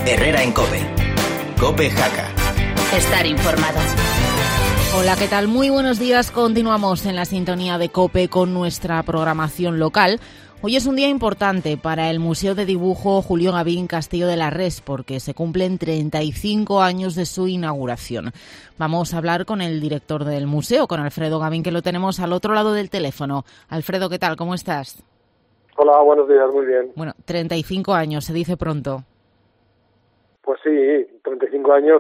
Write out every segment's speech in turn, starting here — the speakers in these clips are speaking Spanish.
Herrera en COPE. COPE Jaca. Estar informado. Hola, ¿qué tal? Muy buenos días. Continuamos en la sintonía de COPE con nuestra programación local. Hoy es un día importante para el Museo de Dibujo Julio Gavín Castillo de la Res porque se cumplen 35 años de su inauguración. Vamos a hablar con el director del museo, con Alfredo Gavín, que lo tenemos al otro lado del teléfono. Alfredo, ¿qué tal? ¿Cómo estás? Hola, buenos días, muy bien. Bueno, 35 años, se dice pronto. Pues sí, 35 años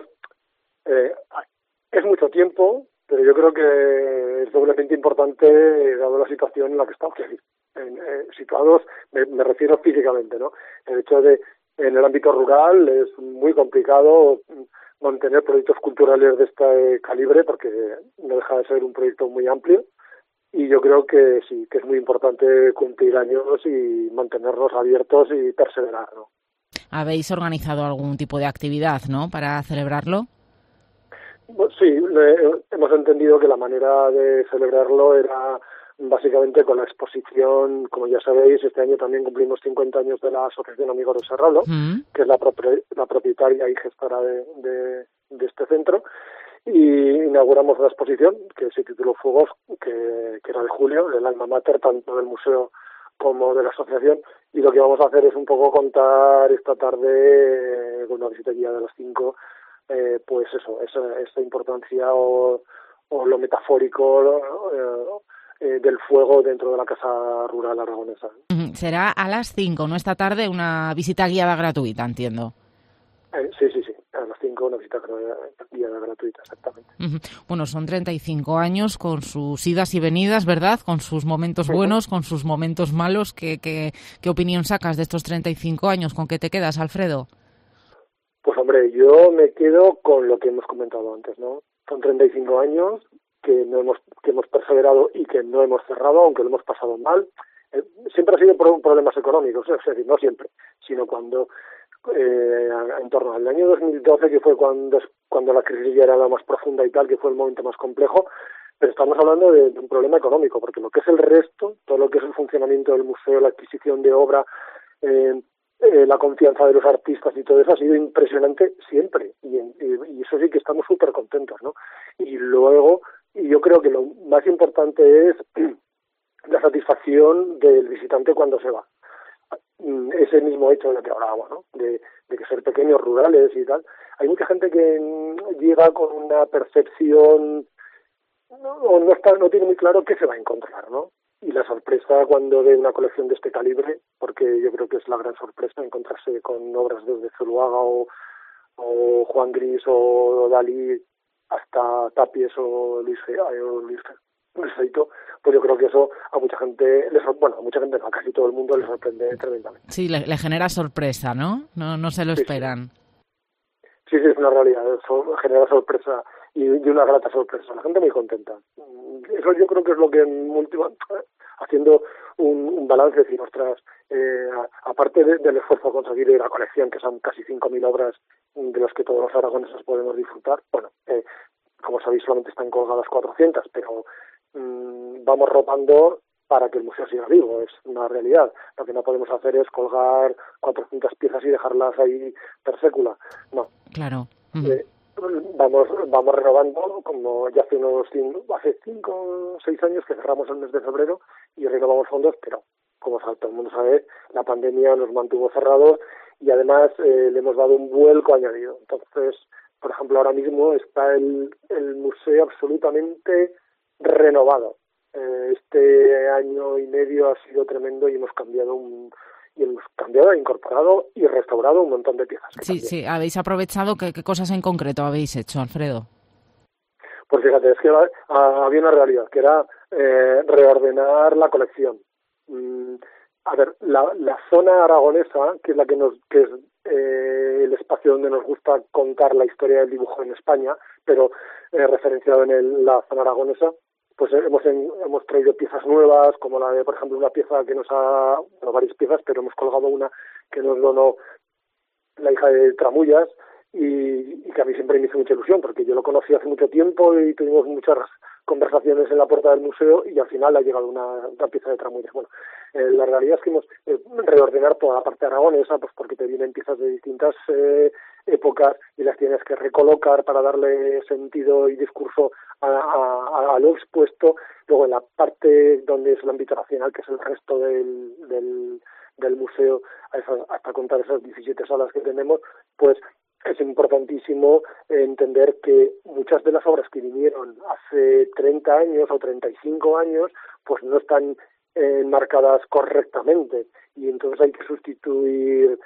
es mucho tiempo, pero yo creo que es doblemente importante dado la situación en la que estamos situados, me refiero físicamente, ¿no? El hecho de, en el ámbito rural es muy complicado mantener proyectos culturales de este calibre porque no deja de ser un proyecto muy amplio y yo creo que sí, que es muy importante cumplir años y mantenernos abiertos y perseverar, ¿no? ¿Habéis organizado algún tipo de actividad, no, para celebrarlo? Sí, hemos entendido que la manera de celebrarlo era básicamente con la exposición. Como ya sabéis, este año también cumplimos 50 años de la Asociación Amigos de Serraldo, que es la propietaria y gestora de este centro, y inauguramos una exposición que se tituló Fuegos, que era de Julio, del alma mater tanto del museo como de la asociación, y lo que vamos a hacer es un poco contar esta tarde con una visita guiada de las 5, pues eso, esa importancia o lo metafórico del fuego dentro de la casa rural aragonesa. Será a las 5, ¿no? Esta tarde una visita guiada gratuita, entiendo. Sí, a las 5 una visita guiada gratuita, exactamente. Bueno, son 35 años con sus idas y venidas, ¿verdad? Con sus momentos buenos, con sus momentos malos. ¿Qué opinión sacas de estos 35 años? ¿Con qué te quedas, Alfredo? Pues hombre, yo me quedo con lo que hemos comentado antes, ¿no? Son 35 años que hemos perseverado y que no hemos cerrado, aunque lo hemos pasado mal. Siempre ha sido por problemas económicos, es decir, no siempre, sino cuando en torno al año 2012, que fue cuando la crisis ya era la más profunda y tal, que fue el momento más complejo, pero estamos hablando de un problema económico, porque lo que es el resto, todo lo que es el funcionamiento del museo, la adquisición de obra, la confianza de los artistas y todo eso ha sido impresionante siempre, y eso sí que estamos súper contentos, ¿no? Y luego, y yo creo que lo más importante es la satisfacción del visitante cuando se va. Ese mismo hecho de lo que hablábamos, ¿no? De que ser pequeños, rurales y tal. Hay mucha gente que llega con una percepción o no tiene muy claro qué se va a encontrar, ¿no? Y la sorpresa cuando ve una colección de este calibre, porque yo creo que es la gran sorpresa encontrarse con obras desde Zuluaga o Juan Gris o Dalí hasta Tapies o Luis Feito, pues yo creo que eso a mucha gente, a casi todo el mundo le sorprende tremendamente. Sí, le genera sorpresa, ¿no? No se lo esperan. Sí, es una realidad, eso genera sorpresa y una grata sorpresa, la gente muy contenta. Eso yo creo que es lo que haciendo un balance, es decir, ostras, aparte del esfuerzo a conseguir la colección, que son casi 5.000 obras de las que todos los aragoneses podemos disfrutar, bueno, como sabéis solamente están colgadas 400, pero vamos rotando para que el museo siga vivo, es una realidad. Lo que no podemos hacer es colgar 400 piezas y dejarlas ahí per sécula, no. Claro. Vamos renovando, como ya hace 5 o 6 años que cerramos el mes de febrero y renovamos fondos, pero como todo el mundo sabe, la pandemia nos mantuvo cerrados y además le hemos dado un vuelco añadido. Entonces, por ejemplo, ahora mismo está el museo absolutamente renovado. Este año y medio ha sido tremendo y hemos cambiado, incorporado y restaurado un montón de piezas. Sí, habéis aprovechado. ¿Qué cosas en concreto habéis hecho, Alfredo? Pues fíjate, es que había una realidad, que era reordenar la colección. A ver, la zona aragonesa, que es la que es el espacio donde nos gusta contar la historia del dibujo en España, pero referenciado en la zona aragonesa, pues hemos traído piezas nuevas, como la de, por ejemplo, una pieza que varias piezas, pero hemos colgado una que nos donó la hija de Tramullas y que a mí siempre me hizo mucha ilusión, porque yo lo conocí hace mucho tiempo y tuvimos muchas conversaciones en la puerta del museo y al final ha llegado una pieza de Tramulles. Bueno, la realidad es que hemos reordenar toda la parte aragonesa, pues porque te vienen piezas de distintas épocas y las tienes que recolocar para darle sentido y discurso a lo expuesto. Luego en la parte donde es el ámbito nacional, que es el resto del museo, hasta contar esas 17 salas que tenemos, pues es importantísimo entender que muchas de las obras que vinieron hace 30 años o 35 años, pues no están enmarcadas correctamente, y entonces hay que sustituir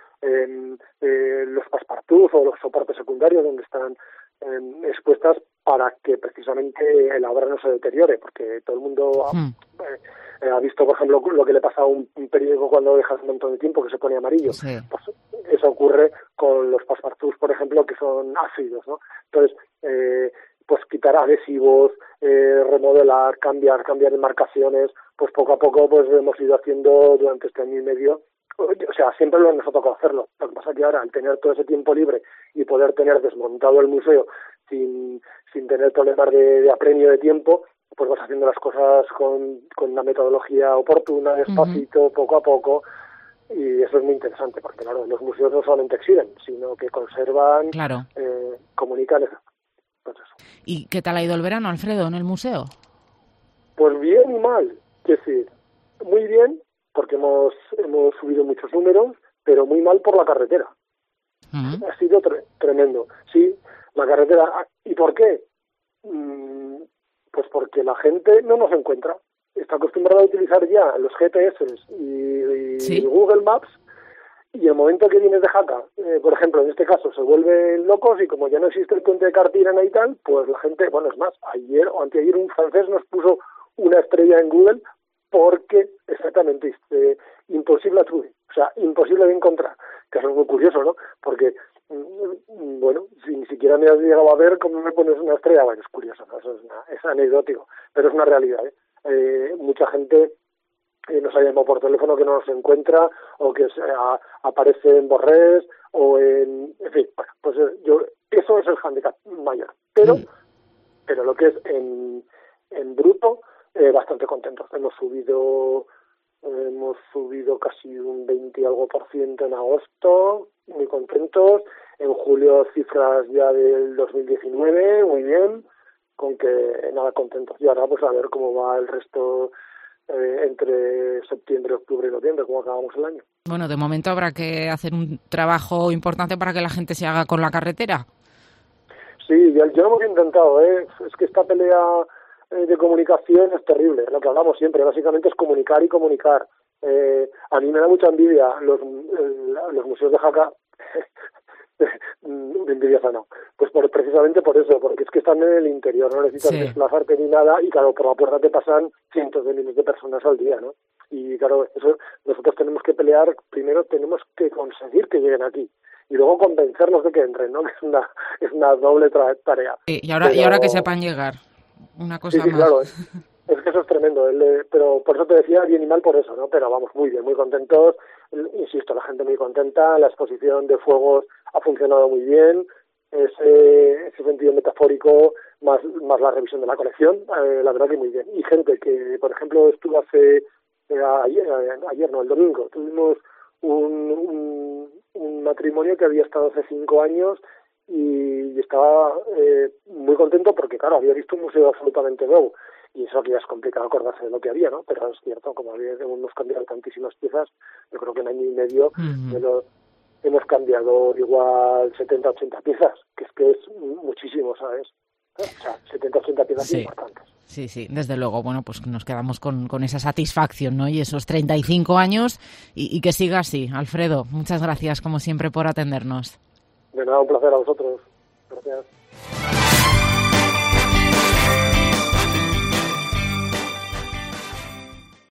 los passepartouts o los soportes secundarios donde están expuestas para que precisamente la obra no se deteriore, porque todo el mundo ha visto, por ejemplo, lo que le pasa a un periódico cuando dejas un montón de tiempo que se pone amarillo. Sí. Pues eso ocurre con los passepartouts, por ejemplo, que son ácidos, ¿no? Entonces, pues quitar adhesivos, remodelar, cambiar enmarcaciones, pues poco a poco pues hemos ido haciendo durante este año y medio. O sea, siempre nos ha tocado hacerlo. Lo que pasa es que ahora, al tener todo ese tiempo libre y poder tener desmontado el museo sin tener problemas de apremio de tiempo, pues vas haciendo las cosas con una metodología oportuna, despacito, poco a poco, y eso es muy interesante, porque claro, los museos no solamente exhiben, sino que conservan, comunican. Pues eso. ¿Y qué tal ha ido el verano, Alfredo, en el museo? Pues bien y mal, es decir, muy bien, porque hemos subido muchos números, pero muy mal por la carretera. Ha sido tremendo. Sí, la carretera. ¿Y por qué? Pues porque la gente no nos encuentra. Está acostumbrada a utilizar ya los GPS y Google Maps, y el momento que vienes de Jaca, por ejemplo, en este caso, se vuelven locos, y como ya no existe el puente de Cartirana y tal, pues la gente, bueno, es más, ayer o anteayer un francés nos puso una estrella en Google porque exactamente imposible a trouver, o sea, imposible de encontrar, que eso es muy curioso, ¿no? Porque, bueno, si ni siquiera me has llegado a ver, ¿cómo me pones una estrella? Bueno, es curioso, ¿no? Eso es anecdótico, pero es una realidad, mucha gente nos ha llamado por teléfono que no nos encuentra, o que aparece en Borrés, o en fin, bueno, pues eso es el hándicap mayor, pero lo que es en bruto, bastante contentos. Hemos subido casi un 20 y algo % en agosto, muy contentos. En julio cifras ya del 2019, muy bien, con que nada, contentos. Y ahora pues a ver cómo va el resto entre septiembre, octubre y noviembre, cómo acabamos el año. Bueno, de momento habrá que hacer un trabajo importante para que la gente se haga con la carretera. Sí, yo lo hemos intentado, es que esta pelea de comunicación es terrible, lo que hablamos siempre, básicamente es comunicar y comunicar. A mí me da mucha envidia los museos de Jaca, de envidiosa no, pues precisamente por eso, porque es que están en el interior, no necesitas desplazarte ni nada, y claro, por la puerta te pasan cientos de miles de personas al día, ¿no? Y claro, eso nosotros tenemos que pelear, primero tenemos que conseguir que lleguen aquí, y luego convencerlos de que entren, ¿no? Que es una doble tarea. Y ahora que sepan llegar. Una cosa sí, más. Claro, es que eso es tremendo, pero por eso te decía bien y mal por eso, ¿no? Pero vamos, muy bien, muy contentos, insisto, la gente muy contenta, la exposición de fuegos ha funcionado muy bien, ese sentido metafórico más la revisión de la colección, la verdad que muy bien. Y gente que, por ejemplo, estuvo ayer, el domingo, tuvimos un matrimonio que había estado hace 5 años y estaba muy contento porque, claro, había visto un museo absolutamente nuevo, y eso que ya es complicado acordarse de lo que había, ¿no? Pero es cierto, como hemos cambiado tantísimas piezas, yo creo que en año y medio hemos cambiado igual 70, 80 piezas, que es muchísimo, ¿sabes? O sea, 70, 80 piezas importantes. Sí, desde luego. Bueno, pues nos quedamos con esa satisfacción, ¿no? Y esos 35 años, y que siga así. Alfredo, muchas gracias, como siempre, por atendernos. De nada, un placer a vosotros. Gracias.